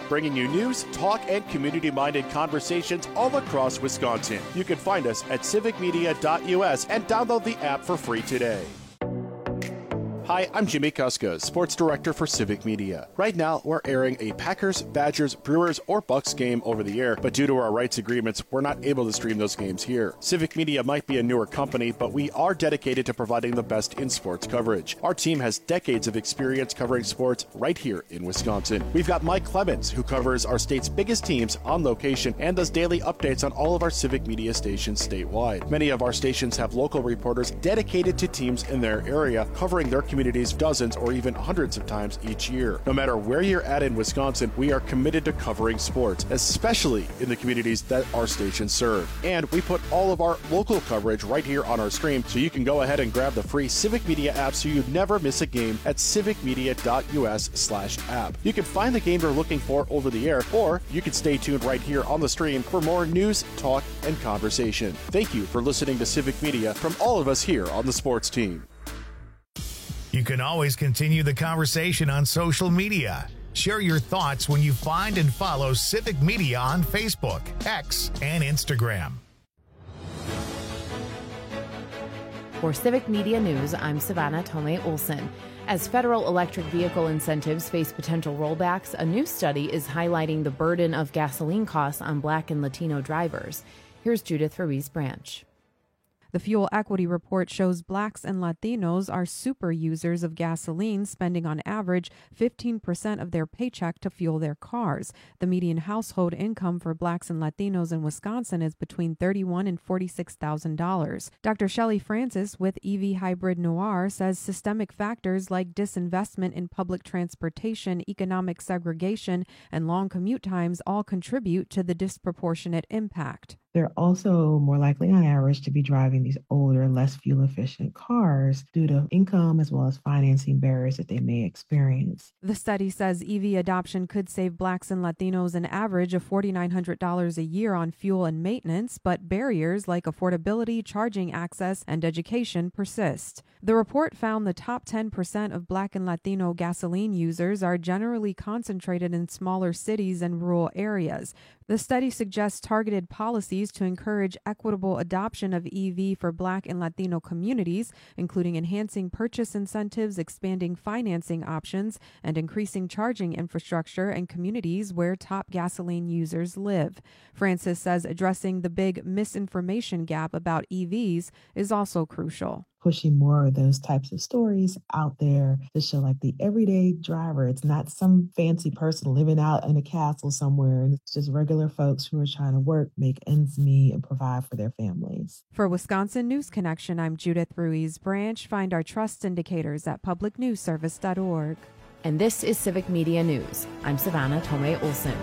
bringing you news, talk, and community-minded conversations all across Wisconsin. You can find us at civicmedia.us and download the app for free today. Hi, I'm Jimmy Kuska, Sports Director for Civic Media. Right now, we're airing a Packers, Badgers, Brewers, or Bucks game over the air, but due to our rights agreements, we're not able to stream those games here. Civic Media might be a newer company, but we are dedicated to providing the best in sports coverage. Our team has decades of experience covering sports right here in Wisconsin. We've got Mike Clemens, who covers our state's biggest teams on location and does daily updates on all of our Civic Media stations statewide. Many of our stations have local reporters dedicated to teams in their area, covering their communities dozens or even hundreds of times each year. No matter where you're at in Wisconsin, we are committed to covering sports, especially in the communities that our stations serve. And we put all of our local coverage right here on our stream, so you can go ahead and grab the free Civic Media app so you never miss a game at civicmedia.us/app. You can find the game you're looking for over the air, or you can stay tuned right here on the stream for more news, talk, and conversation. Thank you for listening to Civic Media from all of us here on the sports team. You can always continue the conversation on social media. Share your thoughts when you find and follow Civic Media on Facebook, X, and Instagram. For Civic Media News, I'm Savannah Tomei-Olson. As federal electric vehicle incentives face potential rollbacks, a new study is highlighting the burden of gasoline costs on Black and Latino drivers. Here's Judith Ruiz-Branch. The Fuel Equity Report shows Blacks and Latinos are super users of gasoline, spending on average 15% of their paycheck to fuel their cars. The median household income for Blacks and Latinos in Wisconsin is between $31,000 and $46,000. Dr. Shelley Francis with EV Hybrid Noir says systemic factors like disinvestment in public transportation, economic segregation, and long commute times all contribute to the disproportionate impact. They're also more likely on average to be driving these older, less fuel-efficient cars due to income as well as financing barriers that they may experience. The study says EV adoption could save Blacks and Latinos an average of $4,900 a year on fuel and maintenance, but barriers like affordability, charging access, and education persist. The report found the top 10% of Black and Latino gasoline users are generally concentrated in smaller cities and rural areas. The study suggests targeted policies to encourage equitable adoption of EV for Black and Latino communities, including enhancing purchase incentives, expanding financing options, and increasing charging infrastructure in communities where top gasoline users live. Francis says addressing the big misinformation gap about EVs is also crucial. Pushing more of those types of stories out there to show like the everyday driver. It's not some fancy person living out in a castle somewhere. And it's just regular folks who are trying to work, make ends meet, and provide for their families. For Wisconsin News Connection, I'm Judith Ruiz-Branch. Find our trust indicators at publicnewsservice.org. And this is Civic Media News. I'm Savannah Tomei-Olson.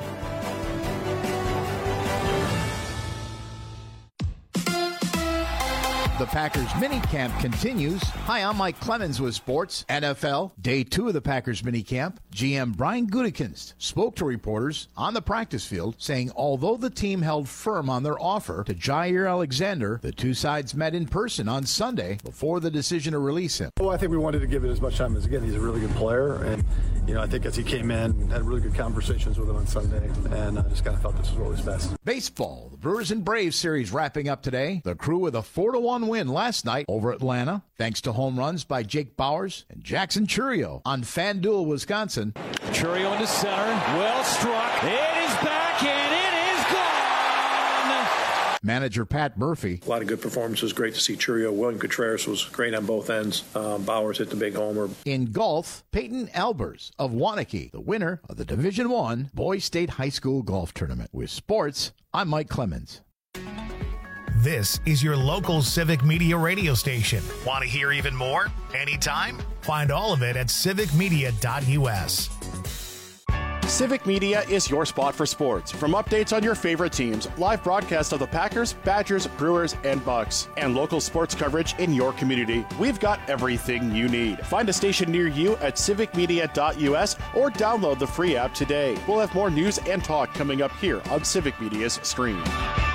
The Packers minicamp continues. Hi, I'm Mike Clemens with Sports. NFL, day 2 of the Packers minicamp. GM Brian Gutekunst spoke to reporters on the practice field, saying although the team held firm on their offer to Jair Alexander, the two sides met in person on Sunday before the decision to release him. Well, I think we wanted to give it as much time as, again, he's a really good player. And, I think as he came in, had really good conversations with him on Sunday, and I just kind of thought this was what was best. Baseball, the Brewers and Braves series wrapping up today. The Crew with a 4-1 win last night over Atlanta, thanks to home runs by Jake Bowers and Jackson Chourio on FanDuel, Wisconsin. Chourio into center, well struck. It is back and it is gone. Manager Pat Murphy. A lot of good performances. Great to see Chourio. William Contreras was great on both ends. Bowers hit the big homer. In golf, Peyton Albers of Waunakee, the winner of the Division I Boys State High School Golf Tournament. With sports, I'm Mike Clemens. This is your local Civic Media radio station. Want to hear even more? Anytime? Find all of it at civicmedia.us. Civic Media is your spot for sports. From updates on your favorite teams, live broadcasts of the Packers, Badgers, Brewers, and Bucks, and local sports coverage in your community, we've got everything you need. Find a station near you at civicmedia.us or download the free app today. We'll have more news and talk coming up here on Civic Media's stream.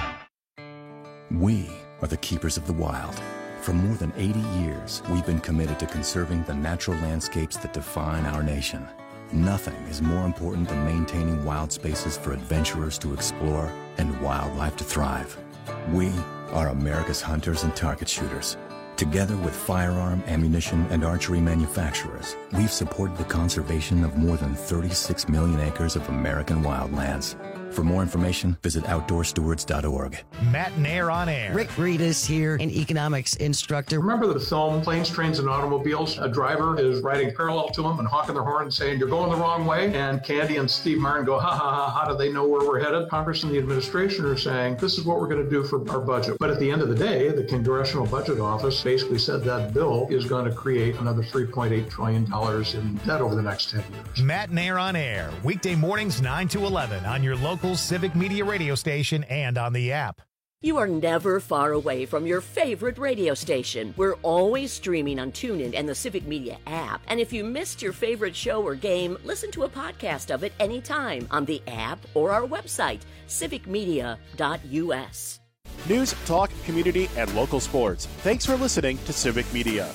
We are the keepers of the wild. For more than 80 years, we've been committed to conserving the natural landscapes that define our nation. Nothing is more important than maintaining wild spaces for adventurers to explore and wildlife to thrive. We are America's hunters and target shooters. Together with firearm, ammunition, and archery manufacturers, we've supported the conservation of more than 36 million acres of American wildlands. For more information, visit OutdoorStewards.org. Matt and Air on Air. Rick Breedis here, an economics instructor. Remember the film Planes, Trains, and Automobiles? A driver is riding parallel to him and honking their horn and saying, "You're going the wrong way." And Candy and Steve Martin go, "Ha, ha, ha, how do they know where we're headed?" Congress and the administration are saying, "This is what we're going to do for our budget." But at the end of the day, the Congressional Budget Office basically said that bill is going to create another $3.8 trillion in debt over the next 10 years. Matt and Air on Air, weekday mornings 9 to 11 on your local Civic Media radio station and on the app. You are never far away from your favorite radio station. We're always streaming on TuneIn and the Civic Media app. And if you missed your favorite show or game, listen to a podcast of it anytime on the app or our website, civicmedia.us. News, talk, community, and local sports. Thanks for listening to Civic Media.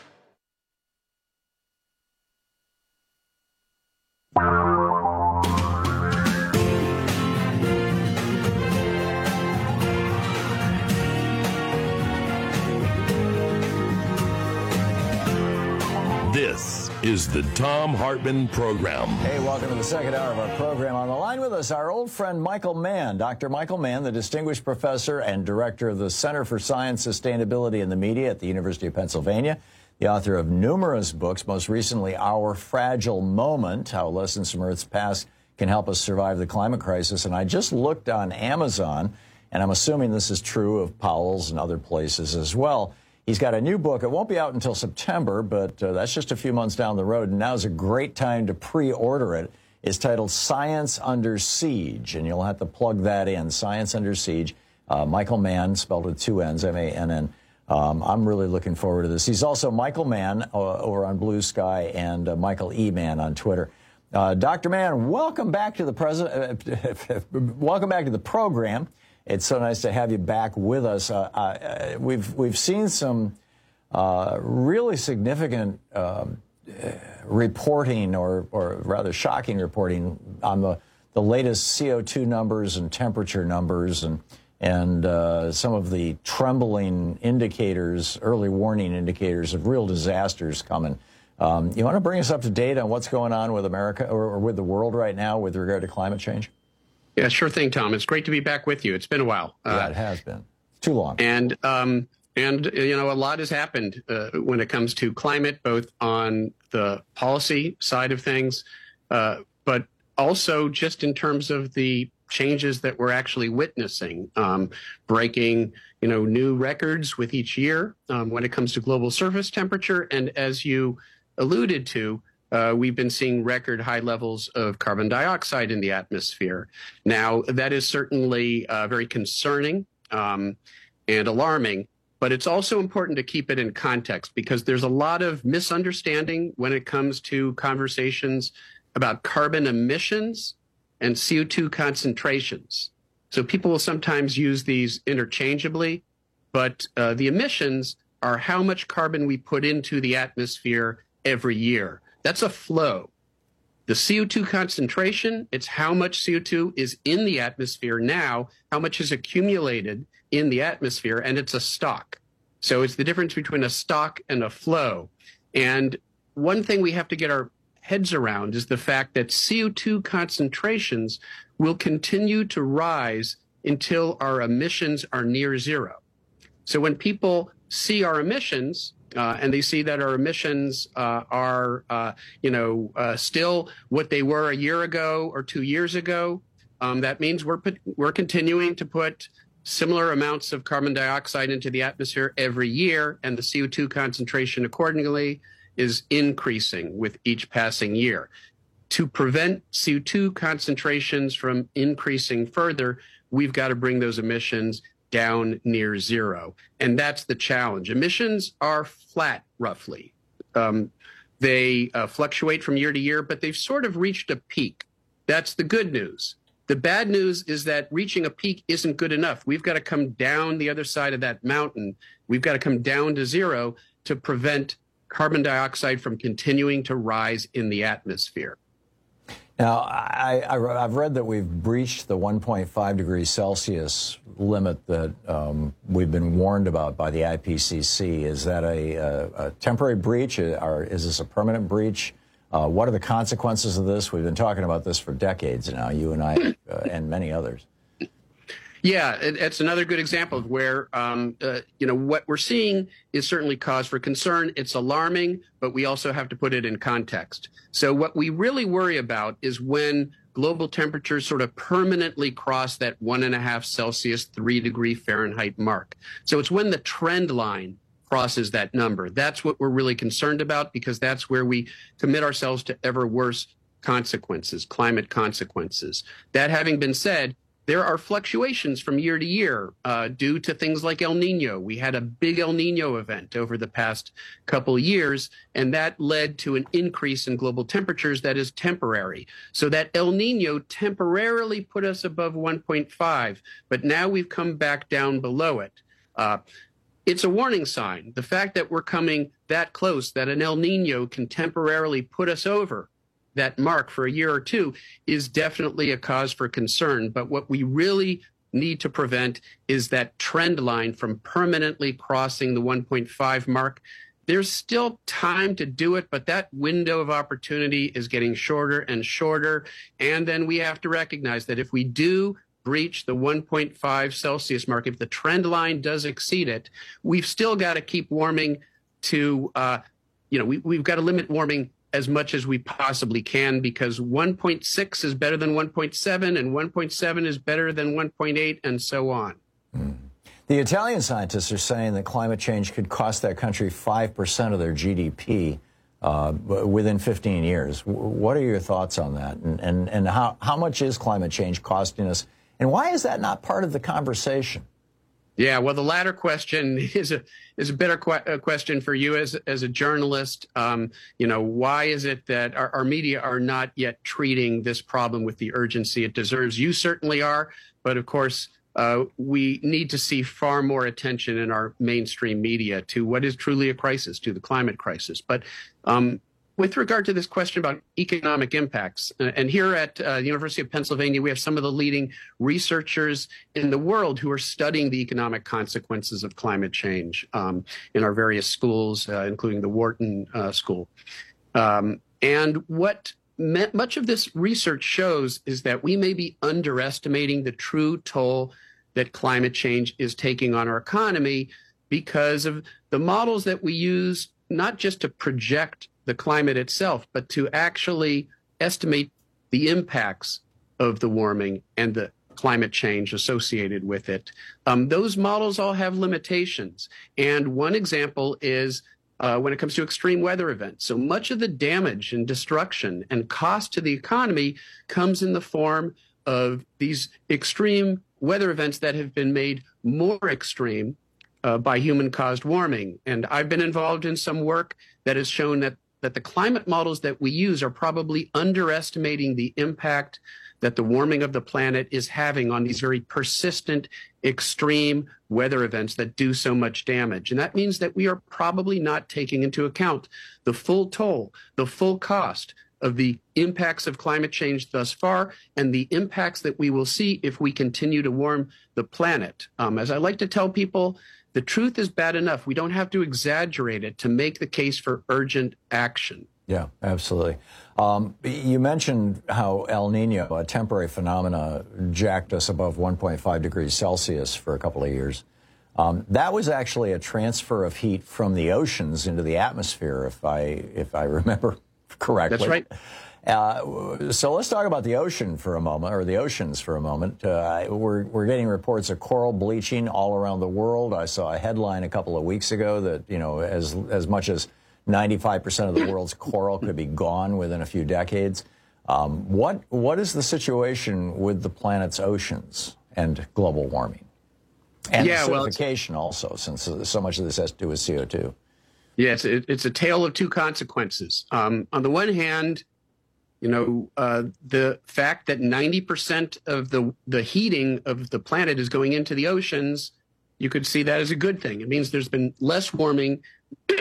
This is the Thom Hartmann Program. Hey, welcome to the second hour of our program. On the line with us, our old friend Michael Mann. Dr. Michael Mann, the distinguished professor and director of the Center for Science, Sustainability, and the Media at the University of Pennsylvania, the author of numerous books, most recently Our Fragile Moment, How Lessons from Earth's Past Can Help Us Survive the Climate Crisis. And I just looked on Amazon, and I'm assuming this is true of Powell's and other places as well. He's got a new book. It won't be out until September, but that's just a few months down the road. And now's a great time to pre-order it. It's titled Science Under Siege, and you'll have to plug that in, Science Under Siege. Michael Mann, spelled with two N's, M-A-N-N. I'm really looking forward to this. He's also Michael Mann over on Blue Sky and Michael E. Mann on Twitter. Dr. Mann, welcome back to the welcome back to the program. It's so nice to have you back with us. We've seen some really significant reporting, or rather shocking reporting, on the latest CO2 numbers and temperature numbers, and some of the trembling indicators, early warning indicators of real disasters coming. You want to bring us up to date on what's going on with America or with the world right now with regard to climate change? Yeah, sure thing, Tom. It's great to be back with you. It's been a while. Yeah, it has been. It's too long. And you know, a lot has happened when it comes to climate, both on the policy side of things, but also just in terms of the changes that we're actually witnessing, breaking, you know, new records with each year when it comes to global surface temperature. And as you alluded to, we've been seeing record high levels of carbon dioxide in the atmosphere. Now, that is certainly very concerning and alarming, but it's also important to keep it in context, because there's a lot of misunderstanding when it comes to conversations about carbon emissions and CO2 concentrations. So people will sometimes use these interchangeably, but the emissions are how much carbon we put into the atmosphere every year. That's a flow. The CO2 concentration, it's how much CO2 is in the atmosphere now, how much is accumulated in the atmosphere, and it's a stock. So it's the difference between a stock and a flow. And one thing we have to get our heads around is the fact that CO2 concentrations will continue to rise until our emissions are near zero. So when people see our emissions, and they see that our emissions are, still what they were a year ago or 2 years ago, that means we're continuing to put similar amounts of carbon dioxide into the atmosphere every year, and the CO2 concentration accordingly is increasing with each passing year. To prevent CO2 concentrations from increasing further, we've got to bring those emissions down near zero. And that's the challenge. Emissions are flat, roughly. They fluctuate from year to year, but they've sort of reached a peak. That's the good news. The bad news is that reaching a peak isn't good enough. We've got to come down the other side of that mountain. We've got to come down to zero to prevent carbon dioxide from continuing to rise in the atmosphere. Now, I've read that we've breached the 1.5 degrees Celsius limit that we've been warned about by the IPCC. Is that a temporary breach, or is this a permanent breach? What are the consequences of this? We've been talking about this for decades now, you and I and many others. Yeah, it's another good example of where, what we're seeing is certainly cause for concern. It's alarming, but we also have to put it in context. So what we really worry about is when global temperatures sort of permanently cross that 1.5 Celsius, 3 degree Fahrenheit mark. So it's when the trend line crosses that number. That's what we're really concerned about, because that's where we commit ourselves to ever worse consequences, climate consequences. That having been said, there are fluctuations from year to year due to things like El Nino. We had a big El Nino event over the past couple of years, and that led to an increase in global temperatures that is temporary. So that El Nino temporarily put us above 1.5, but now we've come back down below it. It's a warning sign. The fact that we're coming that close, that an El Nino can temporarily put us over that mark for a year or two, is definitely a cause for concern. But what we really need to prevent is that trend line from permanently crossing the 1.5 mark. There's still time to do it, but that window of opportunity is getting shorter and shorter. And then we have to recognize that if we do breach the 1.5 Celsius mark, if the trend line does exceed it, we've still got to keep warming to, we've got to limit warming as much as we possibly can, because 1.6 is better than 1.7 and 1.7 is better than 1.8 and so on. The Italian scientists are saying that climate change could cost that country 5% of their GDP within 15 years. What are your thoughts on that? And how much is climate change costing us? And why is that not part of the conversation? Yeah, well, the latter question is a better question for you as a journalist. Why is it that our media are not yet treating this problem with the urgency it deserves? You certainly are, but of course, we need to see far more attention in our mainstream media to what is truly a crisis, to the climate crisis. But with regard to this question about economic impacts, and here at the University of Pennsylvania, we have some of the leading researchers in the world who are studying the economic consequences of climate change in our various schools, including the Wharton School. And what much of this research shows is that we may be underestimating the true toll that climate change is taking on our economy because of the models that we use, not just to project the climate itself, but to actually estimate the impacts of the warming and the climate change associated with it. Those models all have limitations. And one example is when it comes to extreme weather events. So much of the damage and destruction and cost to the economy comes in the form of these extreme weather events that have been made more extreme by human-caused warming. And I've been involved in some work that has shown that the climate models that we use are probably underestimating the impact that the warming of the planet is having on these very persistent, extreme weather events that do so much damage. And that means that we are probably not taking into account the full toll, the full cost of the impacts of climate change thus far and the impacts that we will see if we continue to warm the planet. As I like to tell people, the truth is bad enough. We don't have to exaggerate it to make the case for urgent action. Yeah, absolutely. You mentioned how El Nino, a temporary phenomena, jacked us above 1.5 degrees Celsius for a couple of years. That was actually a transfer of heat from the oceans into the atmosphere, if I remember correctly. That's right. So let's talk about the ocean for a moment, or the oceans for a moment. We're getting reports of coral bleaching all around the world. I saw a headline a couple of weeks ago that, as much as 95% of the world's coral could be gone within a few decades. What is the situation with the planet's oceans and global warming? And acidification also, since so much of this has to do with CO2. Yes, it's a tale of two consequences. On the one hand, the fact that 90% of the heating of the planet is going into the oceans, you could see that as a good thing. It means there's been less warming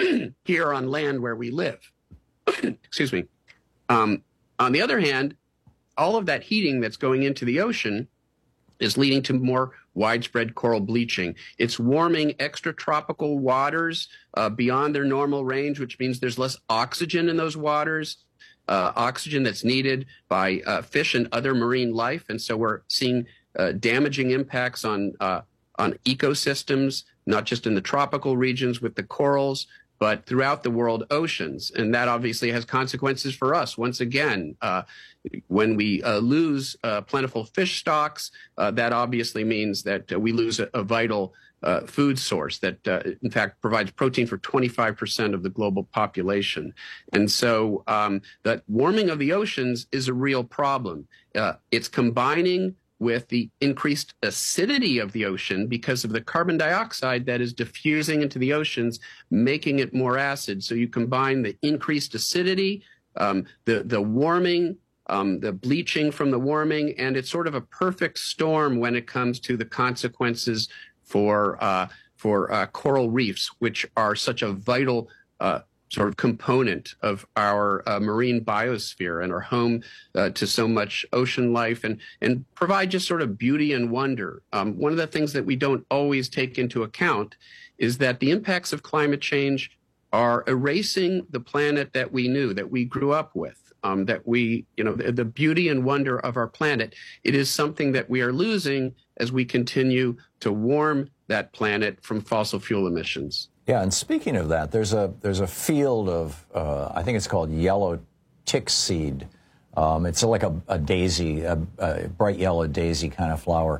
here on land where we live. Excuse me. On the other hand, all of that heating that's going into the ocean is leading to more widespread coral bleaching. It's warming extratropical waters beyond their normal range, which means there's less oxygen in those waters, oxygen that's needed by fish and other marine life. And so we're seeing damaging impacts on ecosystems, not just in the tropical regions with the corals, but throughout the world oceans. And that obviously has consequences for us. Once again, when we lose plentiful fish stocks, that obviously means that we lose a vital food source that, in fact, provides protein for 25% of the global population. And so that warming of the oceans is a real problem. It's combining with the increased acidity of the ocean because of the carbon dioxide that is diffusing into the oceans, making it more acid. So you combine the increased acidity, the warming, the bleaching from the warming, and it's sort of a perfect storm when it comes to the consequences for coral reefs, which are such a vital sort of component of our marine biosphere and are home to so much ocean life and provide just sort of beauty and wonder. One of the things that we don't always take into account is that the impacts of climate change are erasing the planet that we knew, that we grew up with. That we, the beauty and wonder of our planet, it is something that we are losing as we continue to warm that planet from fossil fuel emissions. Yeah, and speaking of that, there's a field of, I think it's called yellow tick seed. It's like a daisy, a bright yellow daisy kind of flower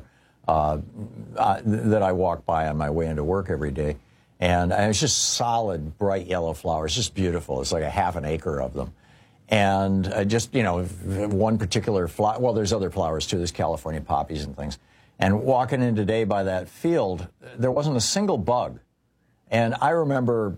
that I walk by on my way into work every day. And it's just solid, bright yellow flowers, just beautiful. It's like a half an acre of them. And one particular flower, well, there's other flowers too. There's California poppies and things. And walking in today by that field, there wasn't a single bug. And I remember,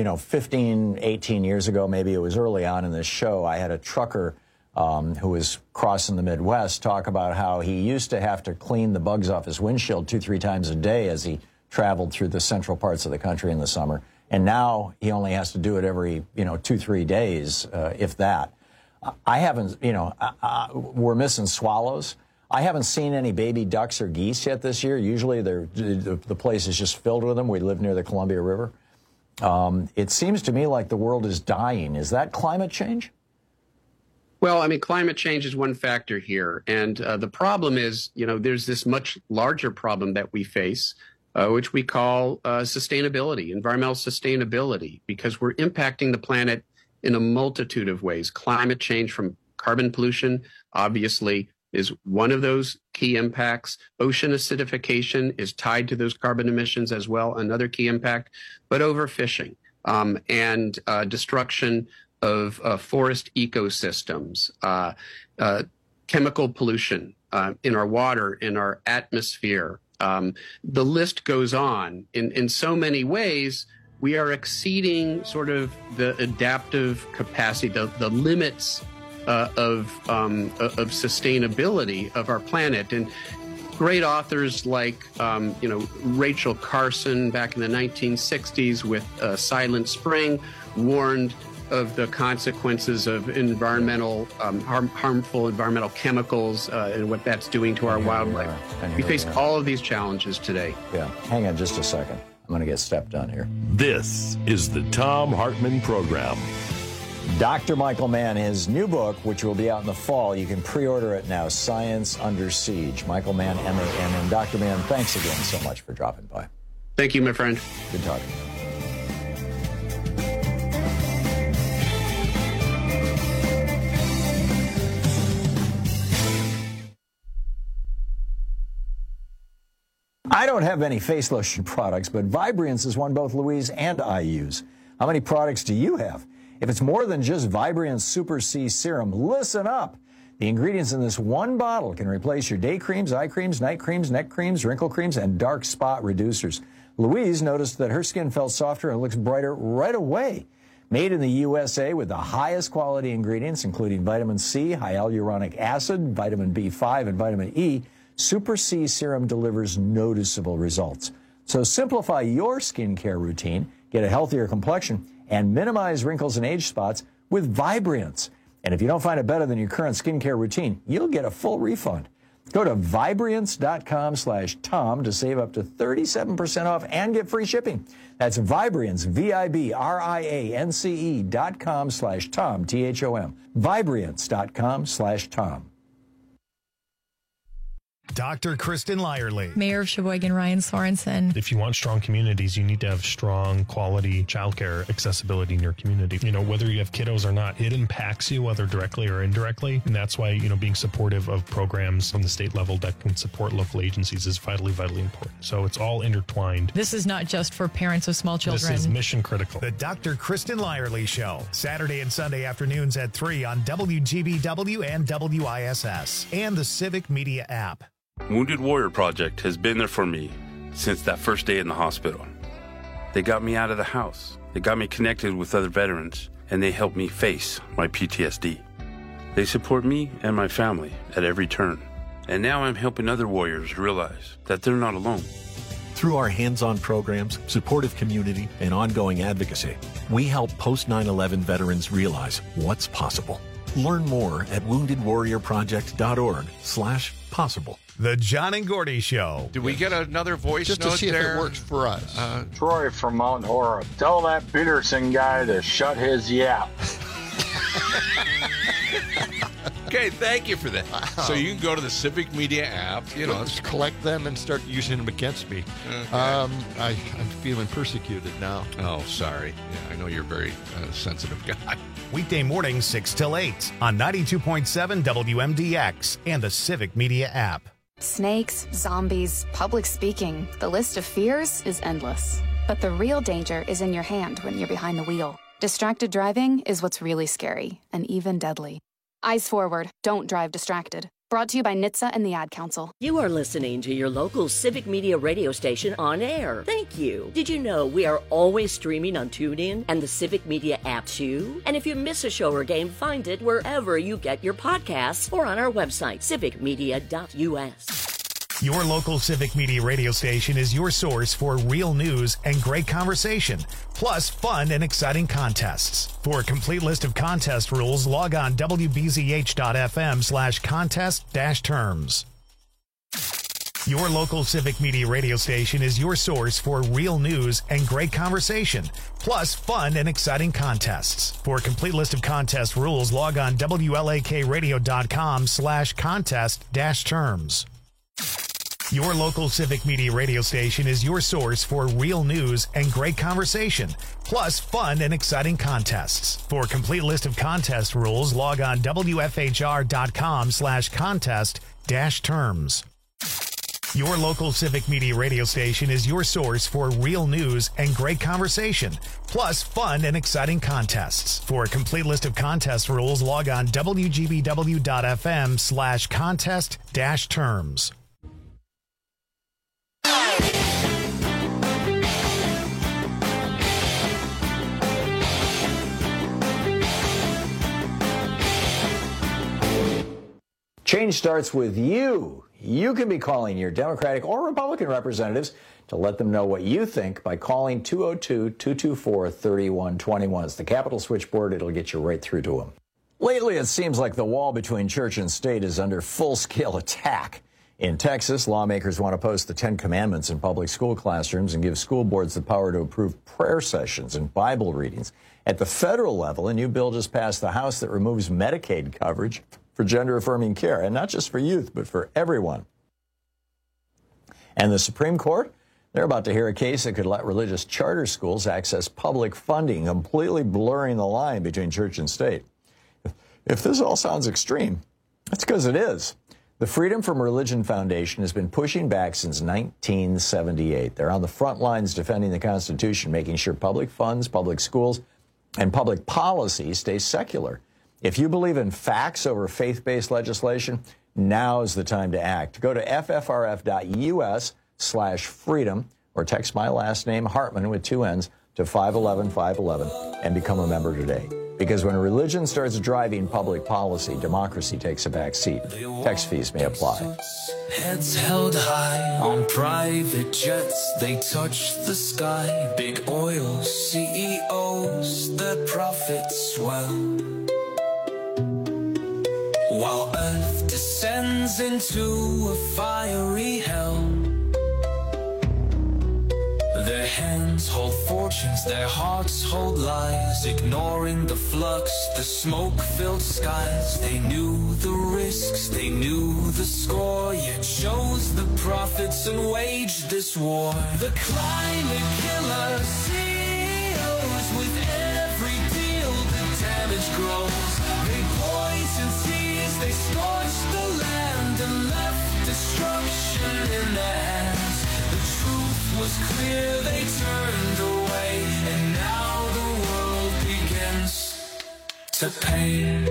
15, 18 years ago, maybe it was early on in this show, I had a trucker who was crossing the Midwest talk about how he used to have to clean the bugs off his windshield 2-3 times a day as he traveled through the central parts of the country in the summer. And now he only has to do it every, 2-3 days, if that. I haven't, we're missing swallows. I haven't seen any baby ducks or geese yet this year. Usually the place is just filled with them. We live near the Columbia River. It seems to me like the world is dying. Is that climate change? Well, I mean, climate change is one factor here. And the problem is, there's this much larger problem that we face, which we call sustainability, environmental sustainability, because we're impacting the planet in a multitude of ways. Climate change from carbon pollution, obviously, is one of those key impacts. Ocean acidification is tied to those carbon emissions as well, another key impact. But overfishing and destruction of forest ecosystems, chemical pollution in our water, in our atmosphere. The list goes on. In so many ways, we are exceeding sort of the adaptive capacity, the limits of sustainability of our planet. And great authors like, Rachel Carson back in the 1960s with Silent Spring warned of the consequences of environmental, harmful environmental chemicals and what that's doing to our wildlife. We face all of these challenges today. Yeah, hang on just a second. I'm going to get stepped on here. This is the Thom Hartmann Program. Dr. Michael Mann, his new book, which will be out in the fall, you can pre-order it now, Science Under Siege. Michael Mann, M-A-N. And Dr. Mann, thanks again so much for dropping by. Thank you, my friend. Good talking. I don't have any face lotion products, but Vibriance is one both Louise and I use. How many products do you have? If it's more than just Vibriance Super C Serum, listen up. The ingredients in this one bottle can replace your day creams, eye creams, night creams, neck creams, wrinkle creams, and dark spot reducers. Louise noticed that her skin felt softer and looks brighter right away. Made in the USA with the highest quality ingredients, including vitamin C, hyaluronic acid, vitamin B5, and vitamin E, Super C Serum delivers noticeable results. So simplify your skincare routine, get a healthier complexion, and minimize wrinkles and age spots with Vibriance. And if you don't find it better than your current skincare routine, you'll get a full refund. Go to Vibriance.com/Tom to save up to 37% off and get free shipping. That's Vibriance, Vibriance.com/Tom, THOM. Vibriance.com/Tom. Dr. Kristen Lyerly. Mayor of Sheboygan, Ryan Sorensen. If you want strong communities, you need to have strong, quality childcare accessibility in your community. You know, whether you have kiddos or not, it impacts you, whether directly or indirectly. And that's why, being supportive of programs on the state level that can support local agencies is vitally, vitally important. So it's all intertwined. This is not just for parents of small children. This is mission critical. The Dr. Kristen Lyerly Show, Saturday and Sunday afternoons at 3 on WGBW and WISS, and the Civic Media app. Wounded Warrior Project has been there for me since that first day in the hospital. They got me out of the house. They got me connected with other veterans, and they helped me face my PTSD. They support me and my family at every turn. And now I'm helping other warriors realize that they're not alone. Through our hands-on programs, supportive community, and ongoing advocacy, we help post-9/11 veterans realize what's possible. Learn more at woundedwarriorproject.org/possible. The John and Gordy Show. Did we get another voice just note to see there? if it works for us? Troy from Mount Horeb. Tell that Peterson guy to shut his yap. Okay, thank you for that. So you can go to the Civic Media app. Just collect them and start using them against me. Okay. I'm feeling persecuted now. Oh, sorry. Yeah, I know you're a very sensitive guy. Weekday mornings 6 till 8 on 92.7 WMDX and the Civic Media app. Snakes, zombies, public speaking. The list of fears is endless. But the real danger is in your hand when you're behind the wheel. Distracted driving is what's really scary and even deadly. Eyes forward. Don't drive distracted. Brought to you by NHTSA and the Ad Council. You are listening to your local Civic Media radio station on air. Thank you. Did you know we are always streaming on TuneIn and the Civic Media app too? And if you miss a show or game, find it wherever you get your podcasts or on our website, civicmedia.us. Your local Civic Media radio station is your source for real news and great conversation, plus fun and exciting contests. For a complete list of contest rules, log on wbzh.fm/contest-terms. Your local Civic Media radio station is your source for real news and great conversation, plus fun and exciting contests. For a complete list of contest rules, log on wlakradio.com/contest-terms. Your local Civic Media radio station is your source for real news and great conversation, plus fun and exciting contests. For a complete list of contest rules, log on wfhr.com/contest-terms. Your local Civic Media radio station is your source for real news and great conversation, plus fun and exciting contests. For a complete list of contest rules, log on wgbw.fm/contest-terms. Change starts with you. You can be calling your Democratic or Republican representatives to let them know what you think by calling 202-224-3121. It's the Capitol switchboard. It'll get you right through to them. Lately, it seems like the wall between church and state is under full-scale attack. In Texas, lawmakers want to post the 10 Commandments in public school classrooms and give school boards the power to approve prayer sessions and Bible readings. At the federal level, a new bill just passed the House that removes Medicaid coverage for gender-affirming care, and not just for youth, but for everyone. And the Supreme Court, they're about to hear a case that could let religious charter schools access public funding, completely blurring the line between church and state. If this all sounds extreme, that's because it is. The Freedom from Religion Foundation has been pushing back since 1978. They're on the front lines defending the Constitution, making sure public funds, public schools, and public policy stay secular. If you believe in facts over faith-based legislation, now is the time to act. Go to ffrf.us/freedom or text my last name, Hartman, with 2 N's, to 511-511 and become a member today. Because when religion starts driving public policy, democracy takes a back seat. Tax fees may apply. Heads held high on private jets, they touch the sky. Big oil CEOs, their profits swell. while Earth descends into a fiery hell. Their hands hold fortunes, their hearts hold lies, ignoring the flux, the smoke-filled skies. They knew the risks, they knew the score, yet chose the profits and waged this war. The climate killer CEOs, with every deal the damage grows. They poison seas, they scorched the land and left destruction in their hands. The truth was clear, they turned away, and now the world begins to pay.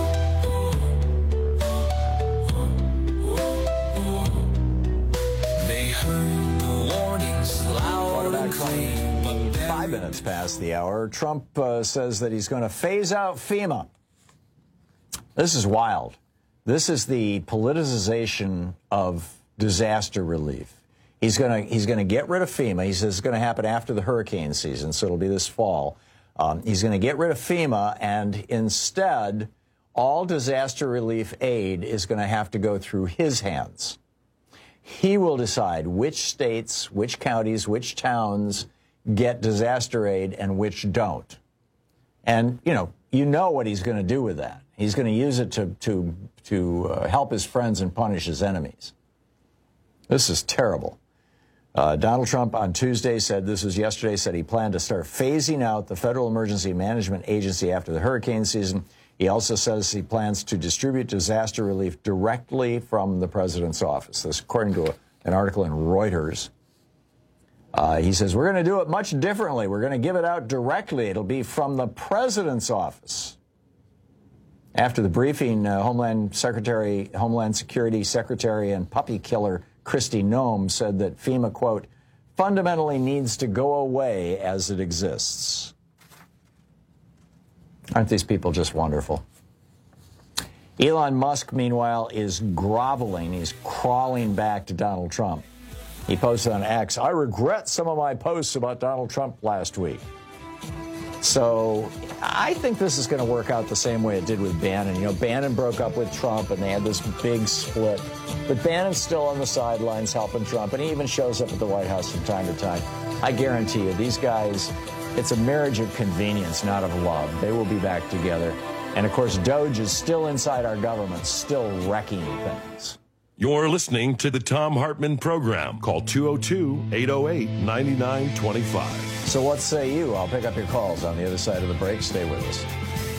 They heard the warnings loud and clear. 5 minutes past the hour. Trump says that he's going to phase out FEMA. This is wild. This is the politicization of disaster relief. He's going to get rid of FEMA. He says it's going to happen after the hurricane season, so it'll be this fall. He's going to get rid of FEMA, and instead, all disaster relief aid is going to have to go through his hands. He will decide which states, which counties, which towns get disaster aid and which don't. And, you know what he's going to do with that. He's going to use it to help his friends and punish his enemies. This is terrible. Donald Trump on Tuesday said, this was yesterday, said he planned to start phasing out the Federal Emergency Management Agency after the hurricane season. He also says he plans to distribute disaster relief directly from the president's office. This according to an article in Reuters. He says, we're going to do it much differently. We're going to give it out directly. It'll be from the president's office. After the briefing, Homeland Security Secretary and puppy killer Kristi Noem said that FEMA, quote, fundamentally needs to go away as it exists. Aren't these people just wonderful? Elon Musk, meanwhile, is groveling. He's crawling back to Donald Trump. He posted on X, I regret some of my posts about Donald Trump last week. So I think this is going to work out the same way it did with Bannon. Bannon broke up with Trump, and they had this big split. But Bannon's still on the sidelines helping Trump, and he even shows up at the White House from time to time. I guarantee you, these guys, it's a marriage of convenience, not of love. They will be back together. And, of course, Doge is still inside our government, still wrecking things. You're listening to the Thom Hartmann Program. Call 202-808-9925. So what say you? I'll pick up your calls on the other side of the break. Stay with us.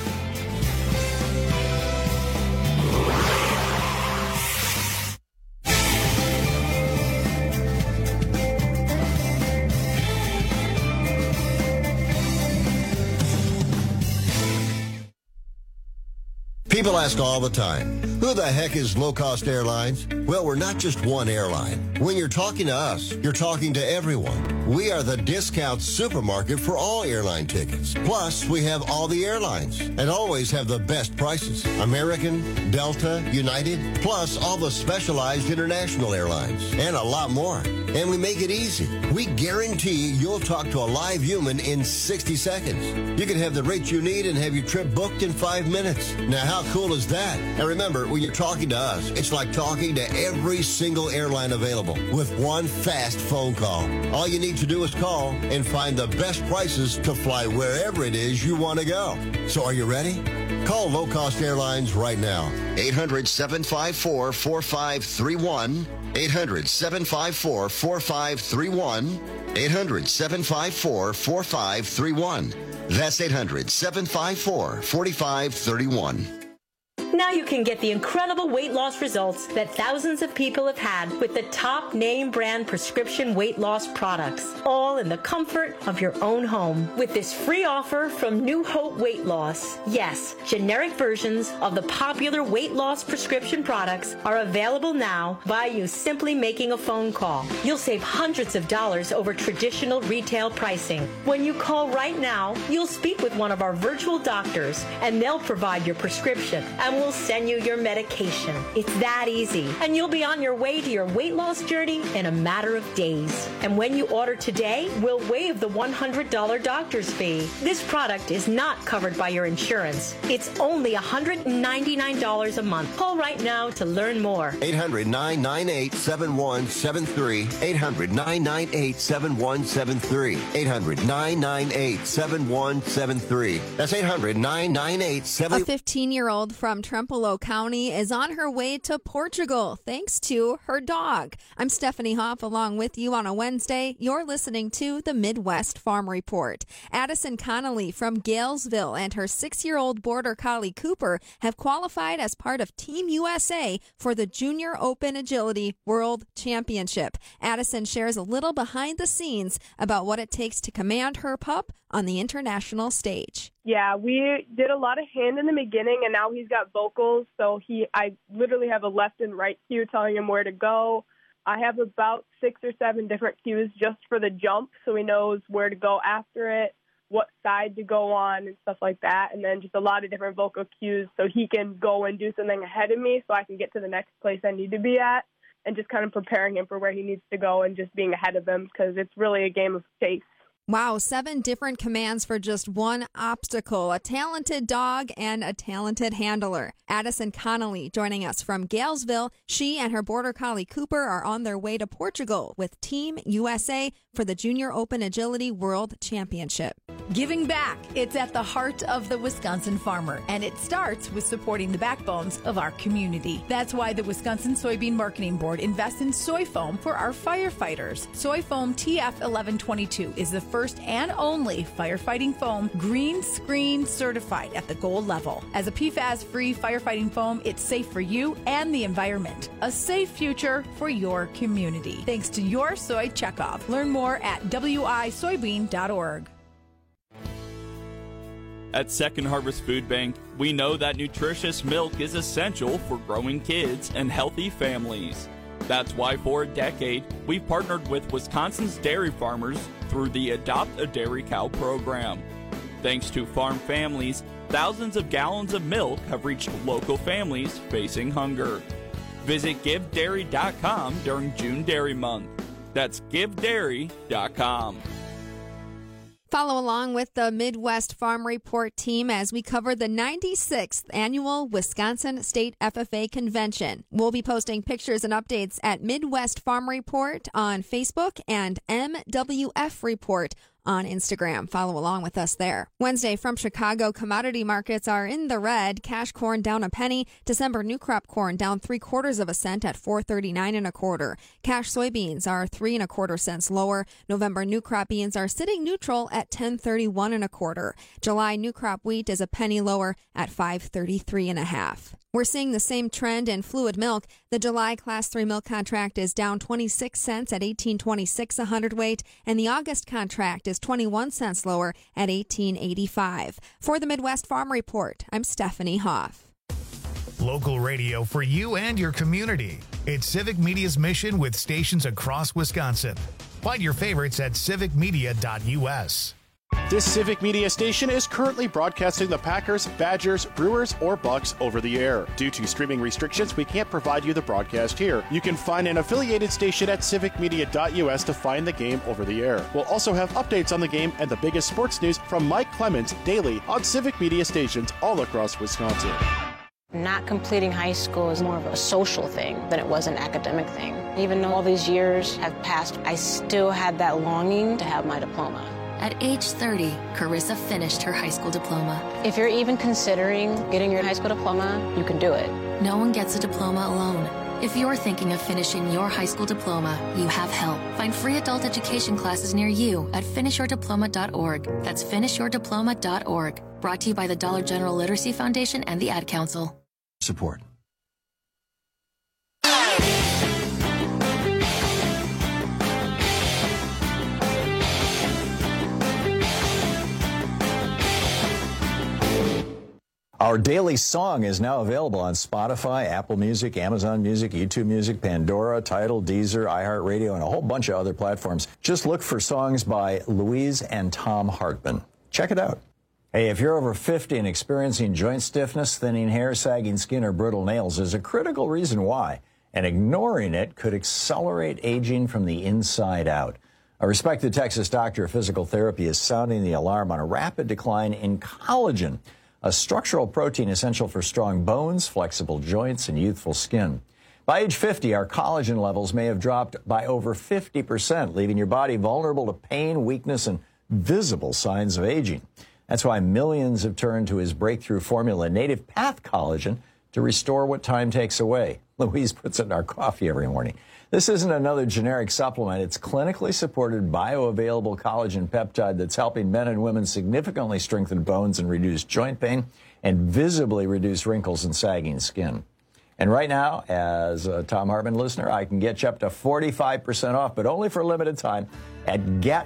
People ask all the time, who the heck is Low Cost Airlines? Well, we're not just one airline. When you're talking to us, you're talking to everyone. We are the discount supermarket for all airline tickets. Plus, we have all the airlines and always have the best prices. American, Delta, United, plus all the specialized international airlines and a lot more. And we make it easy. We guarantee you'll talk to a live human in 60 seconds. You can have the rates you need and have your trip booked in 5 minutes. Now, how cool is that? And remember, when you're talking to us, it's like talking to every single airline available with one fast phone call. All you need to do is call and find the best prices to fly wherever it is you want to go. So are you ready? Call Low Cost Airlines right now. 800-754-4531. 800-754-4531. 800-754-4531. That's 800-754-4531. Now you can get the incredible weight loss results that thousands of people have had with the top name brand prescription weight loss products, all in the comfort of your own home. With this free offer from New Hope Weight Loss. Yes, generic versions of the popular weight loss prescription products are available now by you simply making a phone call. You'll save hundreds of dollars over traditional retail pricing. When you call right now, you'll speak with one of our virtual doctors, and they'll provide your prescription, and we'll we'll send you your medication. It's that easy, and you'll be on your way to your weight loss journey in a matter of days. And when you order today, we'll waive the $100 doctor's fee. This product is not covered by your insurance. It's only $199 a month. Call right now to learn more. 800-998-7173. 800-998-7173. 800-998-7173. That's 800-998-7173. A 15-year-old from Trempealeau County is on her way to Portugal thanks to her dog. I'm Stephanie Hoff along with you on a Wednesday. You're listening to the Midwest Farm Report. Addison Connolly from Galesville and her 6-year-old Border Collie Cooper have qualified as part of Team USA for the Junior Open Agility World Championship. Addison shares a little behind the scenes about what it takes to command her pup on the international stage. Yeah, we did a lot of hand in the beginning, and now he's got vocals, so I literally have a left and right cue telling him where to go. I have about 6 or 7 different cues just for the jump, so he knows where to go after it, what side to go on, and stuff like that, and then just a lot of different vocal cues so he can go and do something ahead of me so I can get to the next place I need to be at, and just kind of preparing him for where he needs to go and just being ahead of him because it's really a game of chase. Wow, 7 different commands for just one obstacle. A talented dog and a talented handler. Addison Connolly joining us from Galesville. She and her Border Collie Cooper are on their way to Portugal with Team USA for the Junior Open Agility World Championship. Giving back. It's at the heart of the Wisconsin farmer, and it starts with supporting the backbones of our community. That's why the Wisconsin Soybean Marketing Board invests in soy foam for our firefighters. Soy foam TF 1122 is the first and only firefighting foam green screen certified at the gold level. As a PFAS-free firefighting foam, it's safe for you and the environment. A safe future for your community. Thanks to your soy checkoff. Learn more at wisoybean.org. At Second Harvest Food Bank, we know that nutritious milk is essential for growing kids and healthy families. That's why for a decade, we've partnered with Wisconsin's dairy farmers through the Adopt a Dairy Cow program. Thanks to farm families, thousands of gallons of milk have reached local families facing hunger. Visit GiveDairy.com during June Dairy Month. That's GiveDairy.com. Follow along with the Midwest Farm Report team as we cover the 96th Annual Wisconsin State FFA Convention. We'll be posting pictures and updates at Midwest Farm Report on Facebook and MWF Report on Instagram. Follow along with us there. Wednesday from Chicago, commodity markets are in the red. Cash corn down a penny. December new crop corn down 3/4 cent at $4.39 1/4. Cash soybeans are 3 1/4 cents lower. November new crop beans are sitting neutral at $10.31 1/4. July new crop wheat is a penny lower at $5.33 1/2. We're seeing the same trend in fluid milk. The July Class 3 milk contract is down 26 cents at $18.26 a hundredweight, and the August contract is 21 cents lower at $18.85. For the Midwest Farm Report, I'm Stephanie Hoff. Local radio for you and your community. It's Civic Media's mission with stations across Wisconsin. Find your favorites at civicmedia.us. This Civic Media station is currently broadcasting the Packers, Badgers, Brewers, or Bucks over the air. Due to streaming restrictions, we can't provide you the broadcast here. You can find an affiliated station at civicmedia.us to find the game over the air. We'll also have updates on the game and the biggest sports news from Mike Clemens daily on Civic Media stations all across Wisconsin. Not completing high school is more of a social thing than it was an academic thing. Even though all these years have passed, I still had that longing to have my diploma. At age 30, Carissa finished her high school diploma. If you're even considering getting your high school diploma, you can do it. No one gets a diploma alone. If you're thinking of finishing your high school diploma, you have help. Find free adult education classes near you at finishyourdiploma.org. That's finishyourdiploma.org. Brought to you by the Dollar General Literacy Foundation and the Ad Council. Support. Our daily song is now available on Spotify, Apple Music, Amazon Music, YouTube Music, Pandora, Tidal, Deezer, iHeartRadio, and a whole bunch of other platforms. Just look for songs by Louise and Tom Hartman. Check it out. Hey, if you're over 50 and experiencing joint stiffness, thinning hair, sagging skin, or brittle nails, there's a critical reason why, and ignoring it could accelerate aging from the inside out. A respected Texas doctor of physical therapy is sounding the alarm on a rapid decline in collagen, a structural protein essential for strong bones, flexible joints, and youthful skin. By age 50, our collagen levels may have dropped by over 50%, leaving your body vulnerable to pain, weakness, and visible signs of aging. That's why millions have turned to his breakthrough formula, Native Path Collagen, to restore what time takes away. Louise puts it in our coffee every morning. This isn't another generic supplement. It's clinically supported bioavailable collagen peptide that's helping men and women significantly strengthen bones and reduce joint pain and visibly reduce wrinkles and sagging skin. And right now, as a Thom Hartmann listener, I can get you up to 45% off, but only for a limited time at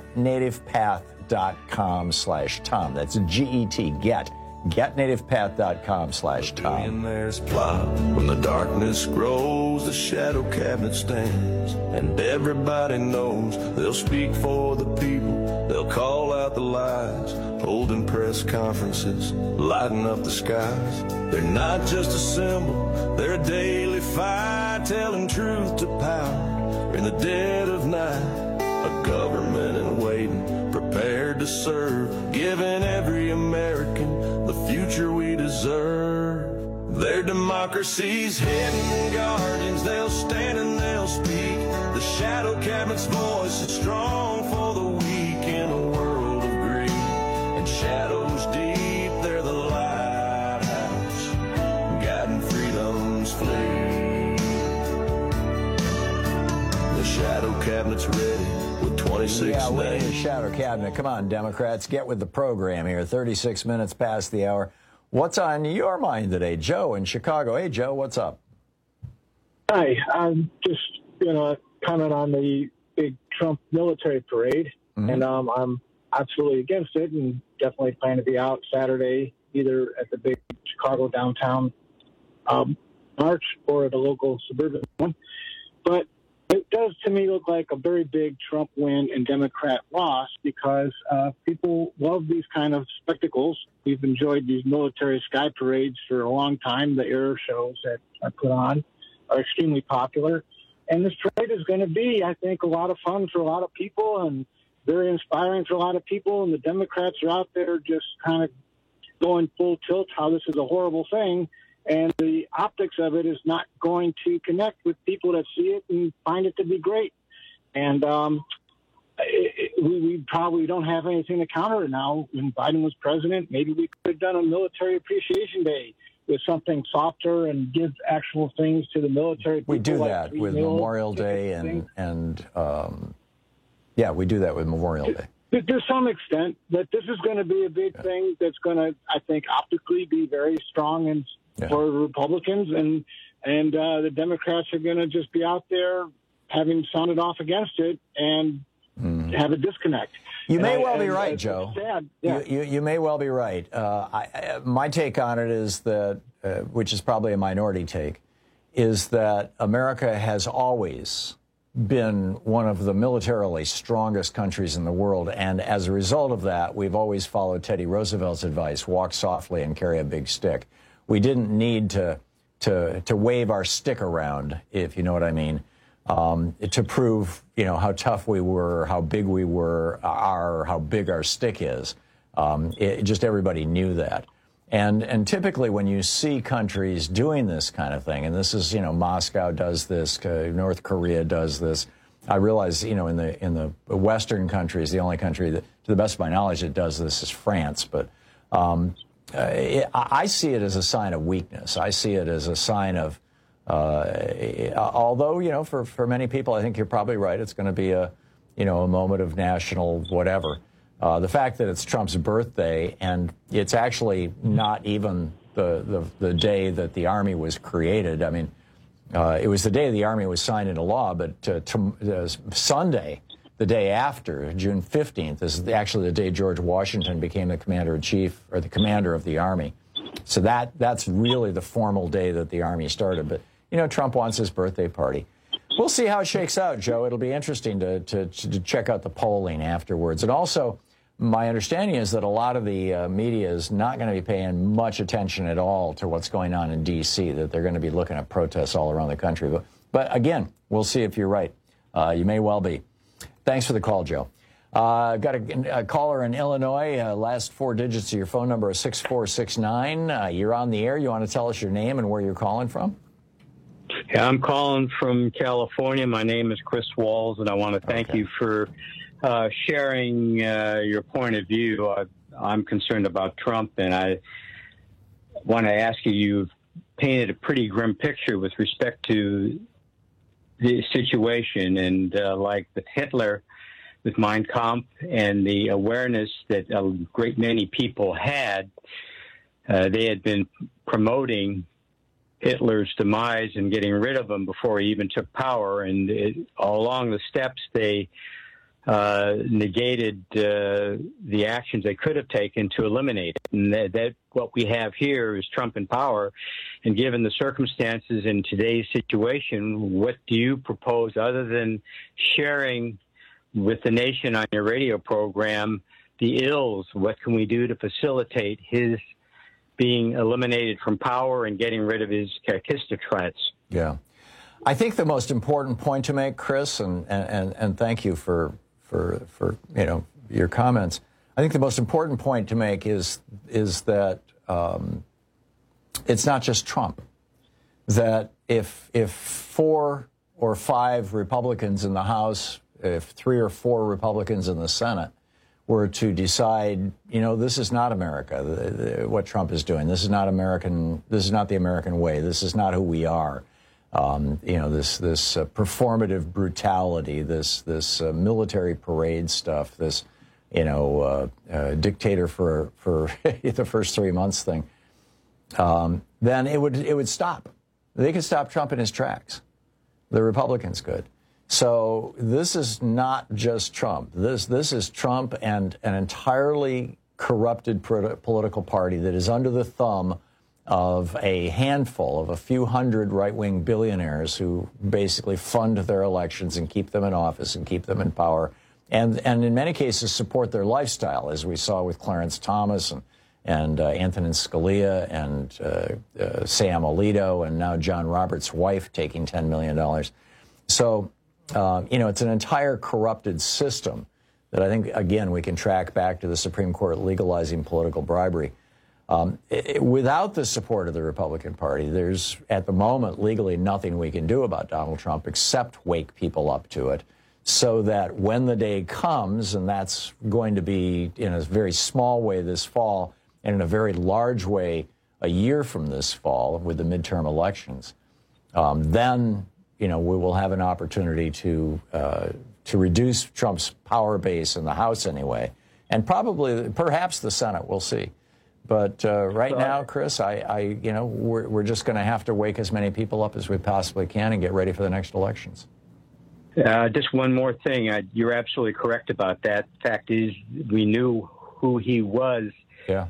getnativepath.com/Tom. That's G-E-T, getnativepath.com/Tom. Millionaires plot when the darkness grows, the shadow cabinet stands, and everybody knows they'll speak for the people, they'll call out the lies, holding press conferences, lighting up the skies. They're not just a symbol, they're a daily fight, telling truth to power in the dead of night. A government in waiting, prepared to serve, giving every American the future we deserve. Their democracy's hidden guardians, they'll stand and they'll speak. The shadow cabinet's voice is strong for the weak in a world of greed. And shadows deep, they're the lighthouse, guiding freedom's flame. The shadow cabinet's ready. 26 we need a shadow cabinet. Come on, Democrats, get with the program here. 36 minutes past the hour. What's on your mind today? Joe in Chicago. Hey, Joe, what's up? Hi. I'm just going to comment on the big Trump military parade. Mm-hmm. And I'm absolutely against it and definitely plan to be out Saturday, either at the big Chicago downtown march or the local suburban one. But it does, to me, look like a very big Trump win and Democrat loss because people love these kind of spectacles. We've enjoyed these military sky parades for a long time. The air shows that are put on are extremely popular. And this parade is going to be, I think, a lot of fun for a lot of people and very inspiring for a lot of people. And the Democrats are out there just kind of going full tilt, how this is a horrible thing. And the optics of it is not going to connect with people that see it and find it to be great. And we probably don't have anything to counter it now. When Biden was president, maybe we could have done a military appreciation day with something softer and give actual things to the military people. We do like that with Memorial Day and we do that with Memorial Day. To some extent, but this is going to be a big thing that's going to, I think, optically be very strong and for Republicans, and the Democrats are going to just be out there having sounded off against it and have a disconnect. You may well be right, Joe. Sad. Yeah. You may well be right. My take on it is that, which is probably a minority take, is that America has always been one of the militarily strongest countries in the world, and as a result of that, we've always followed Teddy Roosevelt's advice: walk softly and carry a big stick. We didn't need to wave our stick around, if you know what I mean, to prove, how tough we were, how big we were, how big our stick is. Just everybody knew that. And typically when you see countries doing this kind of thing, and this is, Moscow does this, North Korea does this. I realize, in the Western countries, the only country that, to the best of my knowledge, that does this is France. But I see it as a sign of weakness. I see it as a sign of, although, for many people, I think you're probably right. It's going to be a moment of national whatever. The fact that it's Trump's birthday and it's actually not even the day that the Army was created. I mean, it was the day the Army was signed into law, but Sunday, the day after, June 15th, is actually the day George Washington became the commander-in-chief, or the commander of the Army. So that's really the formal day that the Army started. But, Trump wants his birthday party. We'll see how it shakes out, Joe. It'll be interesting to check out the polling afterwards. And also, my understanding is that a lot of the media is not going to be paying much attention at all to what's going on in D.C., that they're going to be looking at protests all around the country. But again, we'll see if you're right. You may well be. Thanks for the call, Joe. I've got a caller in Illinois. Last four digits of your phone number is 6469. You're on the air. You want to tell us your name and where you're calling from? Yeah, I'm calling from California. My name is Chris Walls, and I want to thank you for sharing your point of view. I'm concerned about Trump, and I want to ask you, you've painted a pretty grim picture with respect to the situation, and like with Hitler, with Mein Kampf, and the awareness that a great many people had, they had been promoting Hitler's demise and getting rid of him before he even took power. And all along the steps, they negated the actions they could have taken to eliminate it. And that what we have here is Trump in power. And given the circumstances in today's situation, what do you propose other than sharing with the nation on your radio program the ills? What can we do to facilitate his being eliminated from power and getting rid of his constituents? Yeah. I think the most important point to make, Chris, and thank you for your comments. I think the most important point to make is that it's not just Trump. That if 4 or 5 Republicans in the House, if 3 or 4 Republicans in the Senate were to decide, this is not America, what Trump is doing. This is not American. This is not the American way. This is not who we are. This performative brutality, this military parade stuff, this dictator for the first 3 months thing. Then it would stop. They could stop Trump in his tracks. The Republicans could. So this is not just Trump. This is Trump and an entirely corrupted political party that is under the thumb of a handful of a few hundred right-wing billionaires who basically fund their elections and keep them in office and keep them in power, and in many cases support their lifestyle, as we saw with Clarence Thomas and Antonin Scalia and Sam Alito, and now John Roberts' wife taking $10 million. So, it's an entire corrupted system that I think, again, we can track back to the Supreme Court legalizing political bribery. Without the support of the Republican Party, there's, at the moment, legally nothing we can do about Donald Trump except wake people up to it, so that when the day comes, and that's going to be in a very small way this fall, and in a very large way a year from this fall with the midterm elections, then we will have an opportunity to reduce Trump's power base in the House anyway, and perhaps the Senate. We'll see. But right now, Chris, we're just going to have to wake as many people up as we possibly can and get ready for the next elections. Just one more thing. You're absolutely correct about that. Fact is, we knew who he was. Yeah.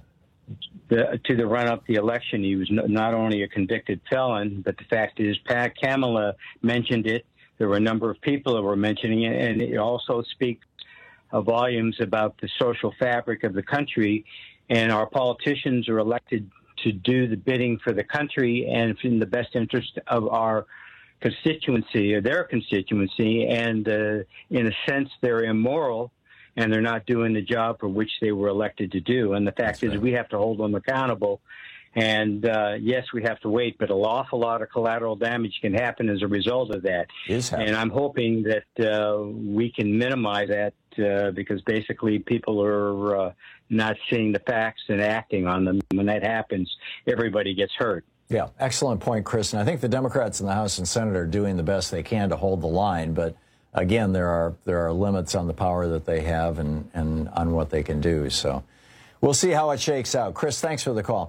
To the run-up the election, he was not only a convicted felon, but the fact is, Kamala mentioned it. There were a number of people that were mentioning it, and it also speaks volumes about the social fabric of the country. And our politicians are elected to do the bidding for the country and in the best interest of our constituency or their constituency. And in a sense, they're immoral, and they're not doing the job for which they were elected to do. And the fact is, we have to hold them accountable. And yes, we have to wait, but an awful lot of collateral damage can happen as a result of that. And I'm hoping that we can minimize that because basically people are not seeing the facts and acting on them. When that happens, everybody gets hurt. Yeah, excellent point, Chris. And I think the Democrats in the House and Senate are doing the best they can to hold the line. But again, there are limits on the power that they have and on what they can do. So we'll see how it shakes out. Chris, thanks for the call.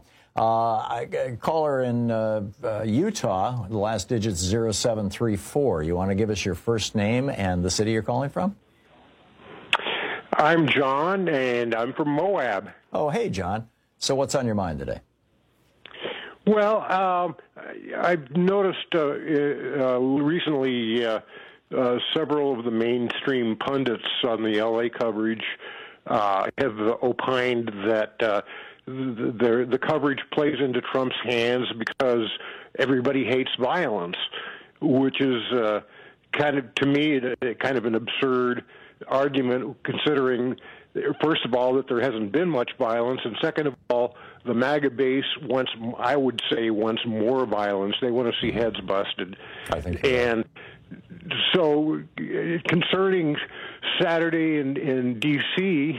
A caller in Utah, the last digit's 0734. You want to give us your first name and the city you're calling from? I'm John, and I'm from Moab. Oh, hey, John. So what's on your mind today? Well, I've noticed recently several of the mainstream pundits on the L.A. coverage have opined that the coverage plays into Trump's hands because everybody hates violence, which is kind of, to me, kind of an absurd argument, considering, first of all, that there hasn't been much violence, and second of all, the MAGA base wants more violence. They want to see heads busted. I think and so, concerning Saturday in D.C.,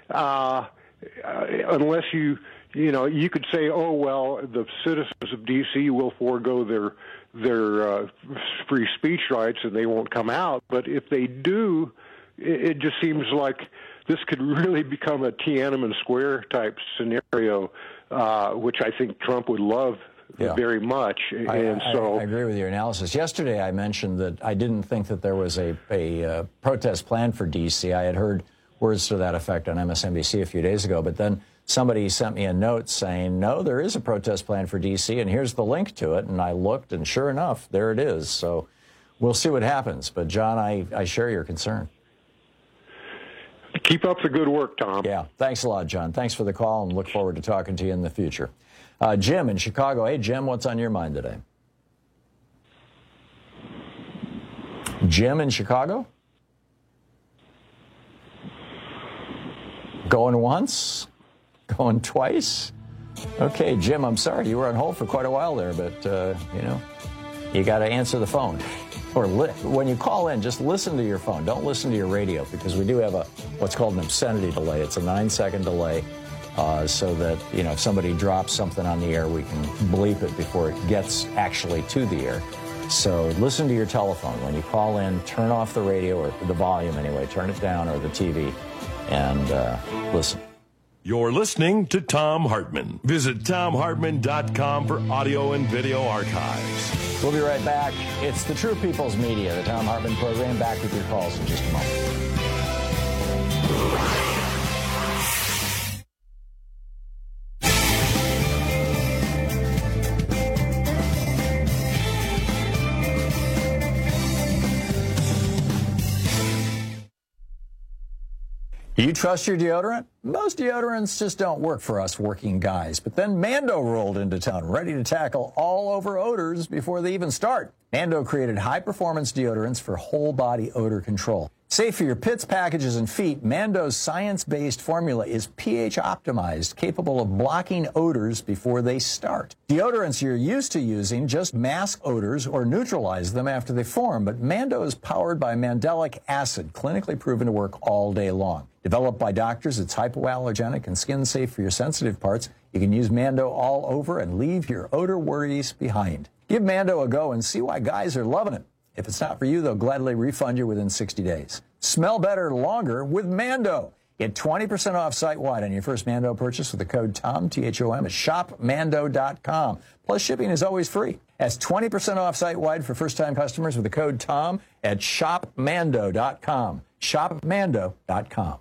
unless you could say, oh well, the citizens of D.C. will forego their free speech rights and they won't come out. But if they do, it just seems like this could really become a Tiananmen Square type scenario, which I think Trump would love very much. I agree with your analysis. Yesterday I mentioned that I didn't think that there was a protest plan for D.C. I had heard words to that effect on MSNBC a few days ago, but then somebody sent me a note saying, no, there is a protest plan for D.C., and here's the link to it, and I looked, and sure enough, there it is. So we'll see what happens. But, John, I share your concern. Keep up the good work, Tom. Yeah, thanks a lot, John. Thanks for the call, and look forward to talking to you in the future. Jim in Chicago. Hey, Jim, what's on your mind today? Jim in Chicago? Going once? Going twice? Okay, Jim, I'm sorry. You were on hold for quite a while there, but, you got to answer the phone. Or when you call in, just listen to your phone. Don't listen to your radio, because we do have what's called an obscenity delay. It's a 9-second delay, so that, if somebody drops something on the air, we can bleep it before it gets actually to the air. So listen to your telephone. When you call in, turn off the radio, or the volume anyway, turn it down, or the TV, and listen. You're listening to Thom Hartmann. Visit ThomHartmann.com for audio and video archives. We'll be right back. It's the True People's Media, the Thom Hartmann program. Back with your calls in just a moment. You trust your deodorant? Most deodorants just don't work for us working guys. But then Mando rolled into town, ready to tackle all over odors before they even start. Mando created high-performance deodorants for whole-body odor control. Safe for your pits, packages, and feet, Mando's science-based formula is pH-optimized, capable of blocking odors before they start. Deodorants you're used to using just mask odors or neutralize them after they form, but Mando is powered by mandelic acid, clinically proven to work all day long. Developed by doctors, it's hypoallergenic and skin-safe for your sensitive parts. You can use Mando all over and leave your odor worries behind. Give Mando a go and see why guys are loving it. If it's not for you, they'll gladly refund you within 60 days. Smell better longer with Mando. Get 20% off site-wide on your first Mando purchase with the code TOM, T-H-O-M, at shopmando.com. Plus, shipping is always free. That's 20% off site-wide for first-time customers with the code TOM at shopmando.com. Shopmando.com.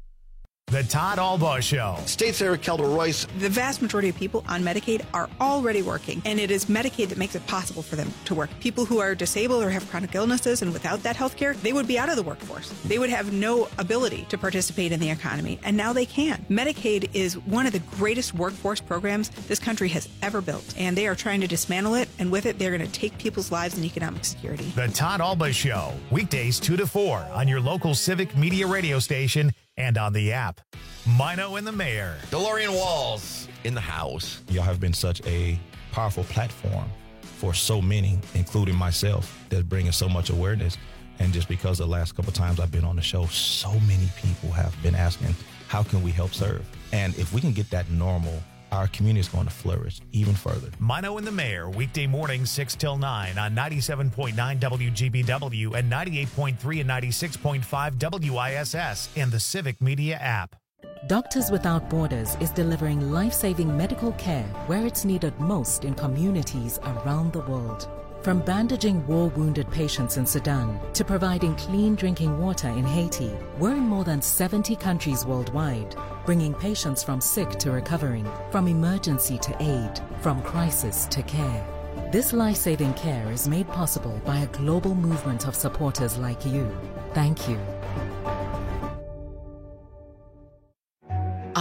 The Todd Albaugh Show. State Senator Kelda Royce. The vast majority of people on Medicaid are already working, and it is Medicaid that makes it possible for them to work. People who are disabled or have chronic illnesses, and without that health care, they would be out of the workforce. They would have no ability to participate in the economy, and now they can. Medicaid is one of the greatest workforce programs this country has ever built, and they are trying to dismantle it, and with it, they're going to take people's lives and economic security. The Todd Albaugh Show, weekdays 2 to 4 on your local Civic Media radio station and on the app. Mino and the Mayor. DeLorean Walls in the house. Y'all have been such a powerful platform for so many, including myself, that's bringing so much awareness. And just because the last couple of times I've been on the show, so many people have been asking, how can we help serve? And if we can get that normal, our community is going to flourish even further. Mino and the Mayor, weekday mornings 6 till 9 on 97.9 WGBW and 98.3 and 96.5 WISS and the Civic Media app. Doctors Without Borders is delivering life-saving medical care where it's needed most in communities around the world. From bandaging war-wounded patients in Sudan to providing clean drinking water in Haiti, we're in more than 70 countries worldwide, bringing patients from sick to recovering, from emergency to aid, from crisis to care. This life-saving care is made possible by a global movement of supporters like you. Thank you.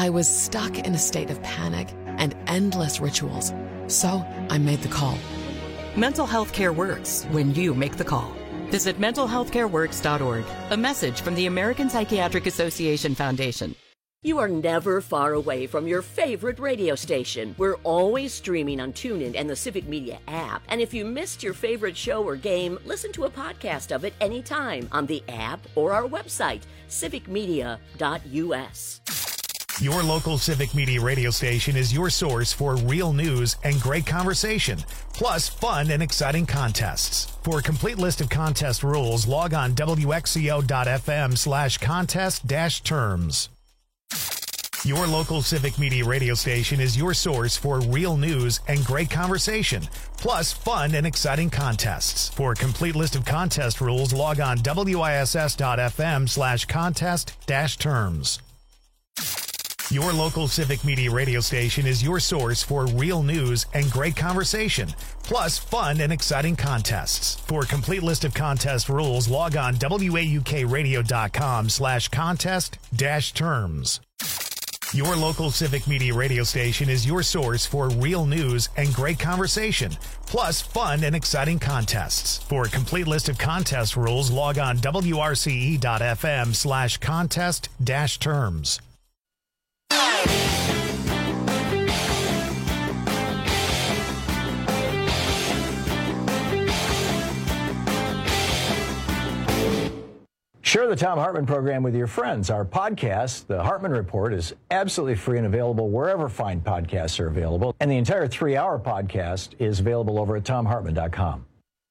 I was stuck in a state of panic and endless rituals. So I made the call. Mental health care works when you make the call. Visit mentalhealthcareworks.org. A message from the American Psychiatric Association Foundation. You are never far away from your favorite radio station. We're always streaming on TuneIn and the Civic Media app. And if you missed your favorite show or game, listen to a podcast of it anytime on the app or our website, civicmedia.us. Your local Civic Media radio station is your source for real news and great conversation, plus fun and exciting contests. For a complete list of contest rules, log on wxco.fm/contest-terms. Your local Civic Media radio station is your source for real news and great conversation, plus fun and exciting contests. For a complete list of contest rules, log on wiss.fm/contest-terms. Your local Civic Media radio station is your source for real news and great conversation, plus fun and exciting contests. For a complete list of contest rules, log on waukradio.com/contest-terms. Your local Civic Media radio station is your source for real news and great conversation, plus fun and exciting contests. For a complete list of contest rules, log on wrce.fm/contest-terms. Share the Thom Hartmann program with your friends. Our podcast, The Hartmann Report, is absolutely free and available wherever fine podcasts are available. And the entire 3-hour podcast is available over at ThomHartmann.com.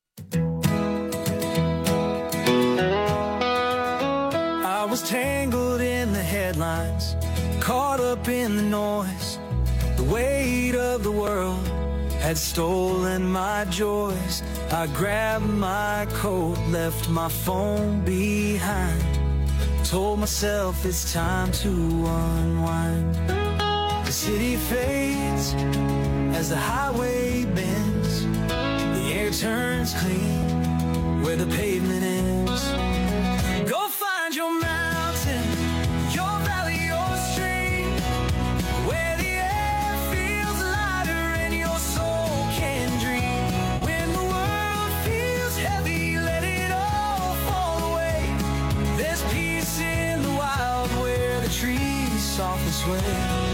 I was tangled in the headlines, caught up in the noise. The weight of the world had stolen my joys. I grabbed my coat, left my phone behind, told myself it's time to unwind. The city fades as the highway bends. The air turns clean where the pavement ends. Go find your mountain, your valley, your stream, where the air feels lighter and your soul can dream. When the world feels heavy, let it all fall away. There's peace in the wild where the trees softly sway.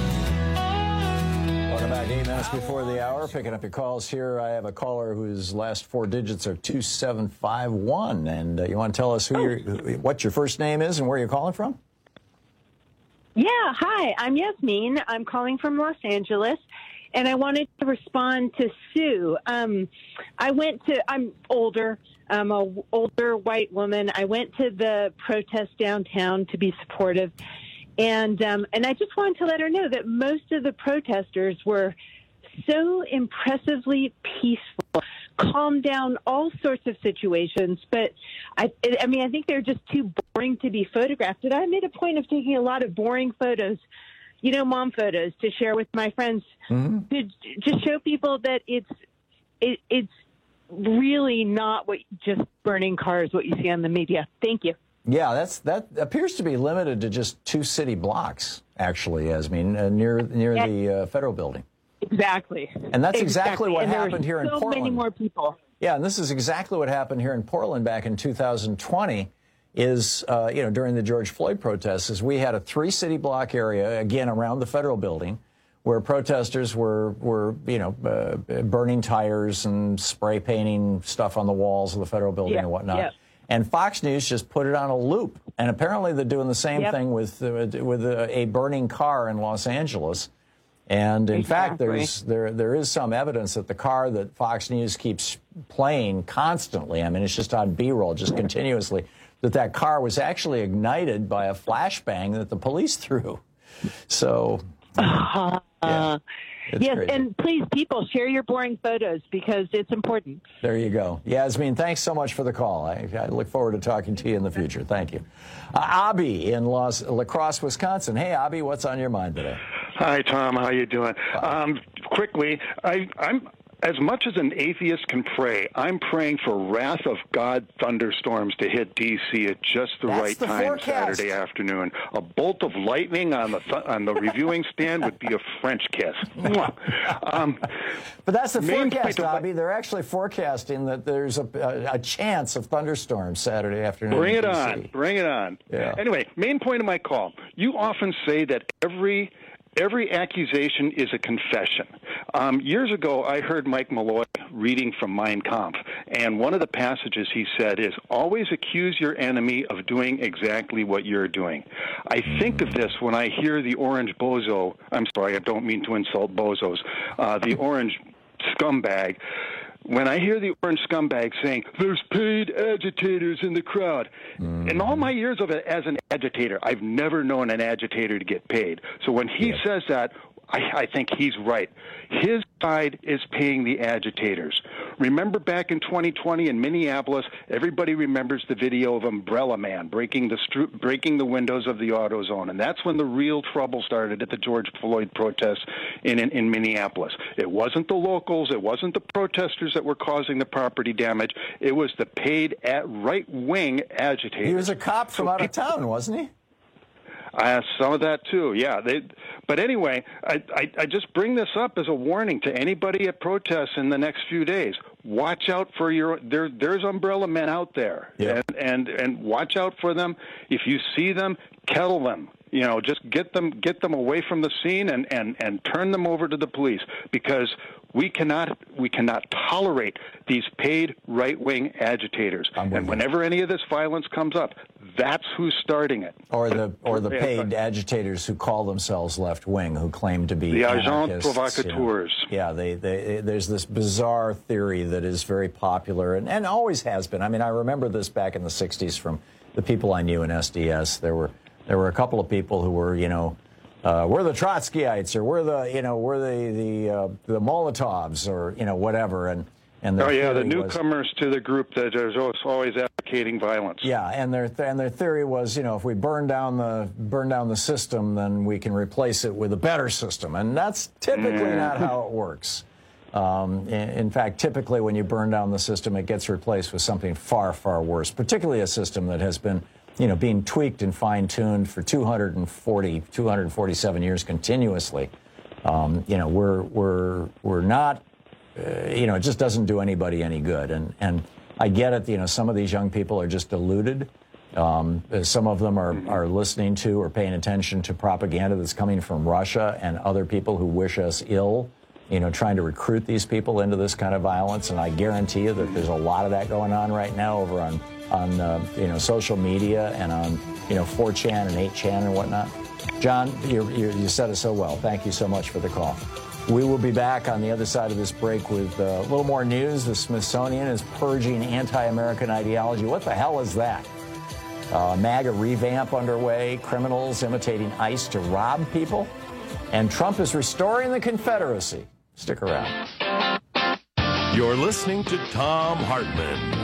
Welcome back, 8 minutes before the hour. Picking up your calls here. I have a caller whose last 4 digits are 2751. And you want to tell us what your first name is and where you're calling from? Yeah, hi, I'm Yasmin. I'm calling from Los Angeles, and I wanted to respond to Sue. I'm older. I'm an older white woman. I went to the protest downtown to be supportive, and I just wanted to let her know that most of the protesters were so impressively peaceful, calmed down all sorts of situations. But I think they're just too boring to be photographed. And I made a point of taking a lot of boring photos, mom photos, to share with my friends, to just show people that it's really not just burning cars, what you see on the media. Thank you. Yeah, that appears to be limited to just 2 city blocks, actually, Yasmin, near the federal building. Exactly. And that's exactly what happened here in Portland. So many more people. Yeah, and this is exactly what happened here in Portland back in 2020 is, during the George Floyd protests, is we had a 3-city block area, again, around the federal building, where protesters were burning tires and spray painting stuff on the walls of the federal building and whatnot. Yeah. And Fox News just put it on a loop. And apparently they're doing the same thing with a burning car in Los Angeles. And in fact, there is some evidence that the car that Fox News keeps playing constantly, I mean, it's just on B-roll, just continuously, that car was actually ignited by a flashbang that the police threw. So, yes, crazy. And please, people, share your boring photos because it's important. There you go. Yasmin, thanks so much for the call. I look forward to talking to you in the future. Thank you. Abby in La Crosse, Wisconsin. Hey, Abby, what's on your mind today? Hi, Tom. How you doing? Quickly, as much as an atheist can pray, I'm praying for wrath of God thunderstorms to hit D.C. at just the right time Saturday afternoon. A bolt of lightning on the reviewing stand would be a French kiss. But that's the forecast, Bobby. They're actually forecasting that there's a chance of thunderstorms Saturday afternoon. Bring it on. Bring it on. Yeah. Anyway, main point of my call. You often say that every accusation is a confession. Years ago, I heard Mike Malloy reading from Mein Kampf, and one of the passages he said is, always accuse your enemy of doing exactly what you're doing. I think of this when I hear the orange bozo, I'm sorry, I don't mean to insult bozos, the orange scumbag. When I hear the orange scumbag saying, there's paid agitators in the crowd, in all my years of it as an agitator, I've never known an agitator to get paid. So when he says that, I think he's right. His side is paying the agitators. Remember back in 2020 in Minneapolis, everybody remembers the video of Umbrella Man breaking the windows of the AutoZone, and that's when the real trouble started at the George Floyd protests in Minneapolis. It wasn't the locals, it wasn't the protesters that were causing the property damage, it was the paid right-wing agitators. He was a cop from out of town, wasn't he? Some of that too, yeah. But anyway, I just bring this up as a warning to anybody at protests in the next few days. Watch out for there's umbrella men out there, and watch out for them. If you see them, kettle them. You know, just get them away from the scene and turn them over to the police, because we cannot tolerate these paid right-wing agitators. And whenever any of this violence comes up, that's who's starting it. Or the paid agitators who call themselves left-wing, who claim to be the agents provocateurs. Yeah, there's this bizarre theory that is very popular and always has been. I mean, I remember this back in the 60s from the people I knew in SDS. There were a couple of people who were, we're the Trotskyites, or we're the Molotovs, or whatever, and the newcomers to the group that are always advocating violence. Yeah, and their theory was, if we burn down the system, then we can replace it with a better system, and that's typically not how it works. In fact, typically when you burn down the system, it gets replaced with something far, far worse, particularly a system that has been being tweaked and fine-tuned for 247 years continuously. We're not, it just doesn't do anybody any good. And I get it, some of these young people are just deluded. Some of them are listening to or paying attention to propaganda that's coming from Russia and other people who wish us ill, trying to recruit these people into this kind of violence. And I guarantee you that there's a lot of that going on right now over on social media and on 4chan and 8chan and whatnot. John, you said it so well. Thank you so much for the call. We will be back on the other side of this break with a little more news. The Smithsonian is purging anti-American ideology. What the hell is that? MAGA revamp underway, criminals imitating ICE to rob people, and Trump is restoring the Confederacy. Stick around. You're listening to Thom Hartmann.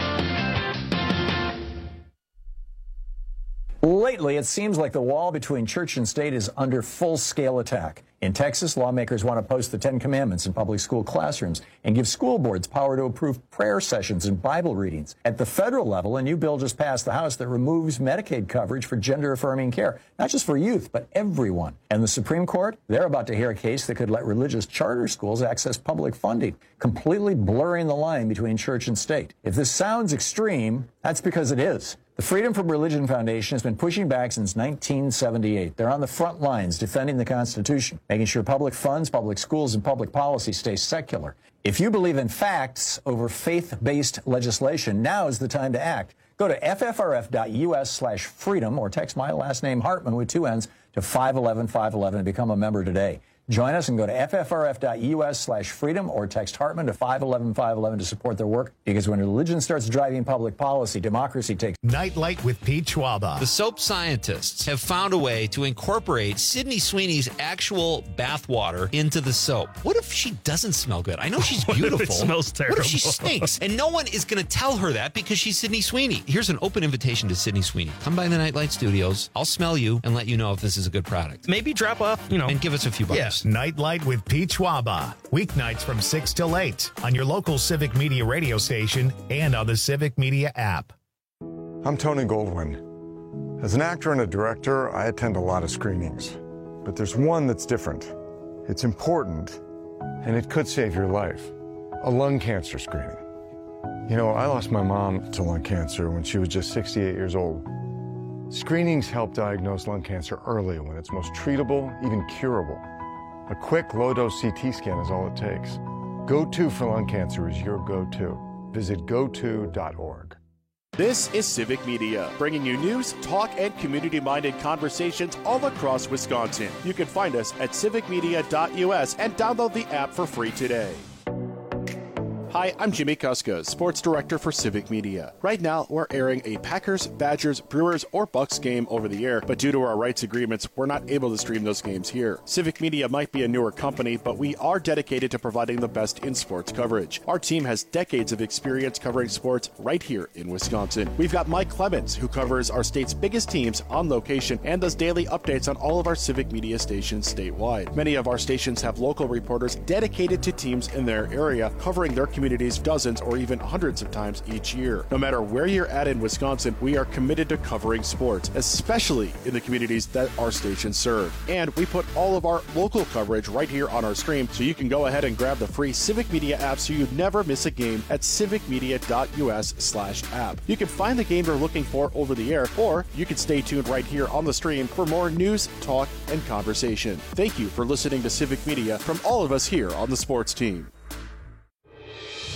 Lately, it seems like the wall between church and state is under full-scale attack. In Texas, lawmakers want to post the Ten Commandments in public school classrooms and give school boards power to approve prayer sessions and Bible readings. At the federal level, a new bill just passed the House that removes Medicaid coverage for gender-affirming care, not just for youth, but everyone. And the Supreme Court, they're about to hear a case that could let religious charter schools access public funding, completely blurring the line between church and state. If this sounds extreme, that's because it is. The Freedom from Religion Foundation has been pushing back since 1978. They're on the front lines defending the Constitution, making sure public funds, public schools, and public policy stay secular. If you believe in facts over faith-based legislation, now is the time to act. Go to ffrf.us/freedom or text my last name Hartmann with 2 N's to 511-511 and become a member today. Join us and go to ffrf.us/freedom or text Hartmann to 511-511 to support their work, because when religion starts driving public policy, democracy takes... Nightlight with Pete Schwaba. The soap scientists have found a way to incorporate Sydney Sweeney's actual bath water into the soap. What if she doesn't smell good? I know she's beautiful. What if it smells terrible? What if she stinks? And no one is going to tell her that because she's Sydney Sweeney. Here's an open invitation to Sydney Sweeney. Come by the Nightlight Studios. I'll smell you and let you know if this is a good product. Maybe drop off, And give us a few bucks. Yeah. News, Nightlight with Pete Schwaba. Weeknights from 6 till 8 on your local Civic Media radio station and on the Civic Media app. I'm Tony Goldwyn. As an actor and a director, I attend a lot of screenings. But there's one that's different. It's important, and it could save your life. A lung cancer screening. You know, I lost my mom to lung cancer when she was just 68 years old. Screenings help diagnose lung cancer early when it's most treatable, even curable. A quick, low-dose CT scan is all it takes. Go-To for lung cancer is your go-to. Visit goto.org. This is Civic Media, bringing you news, talk, and community-minded conversations all across Wisconsin. You can find us at civicmedia.us and download the app for free today. Hi, I'm Jimmy Kuska, Sports Director for Civic Media. Right now, we're airing a Packers, Badgers, Brewers, or Bucks game over the air, but due to our rights agreements, we're not able to stream those games here. Civic Media might be a newer company, but we are dedicated to providing the best in sports coverage. Our team has decades of experience covering sports right here in Wisconsin. We've got Mike Clemens, who covers our state's biggest teams on location and does daily updates on all of our Civic Media stations statewide. Many of our stations have local reporters dedicated to teams in their area, covering their communities dozens or even hundreds of times each year. No matter where you're at in Wisconsin, we are committed to covering sports, especially in the communities that our stations serve. And we put all of our local coverage right here on our stream, so you can go ahead and grab the free Civic Media app so you never miss a game at civicmedia.us/app. You can find the game you're looking for over the air, or you can stay tuned right here on the stream for more news, talk, and conversation. Thank you for listening to Civic Media from all of us here on the sports team.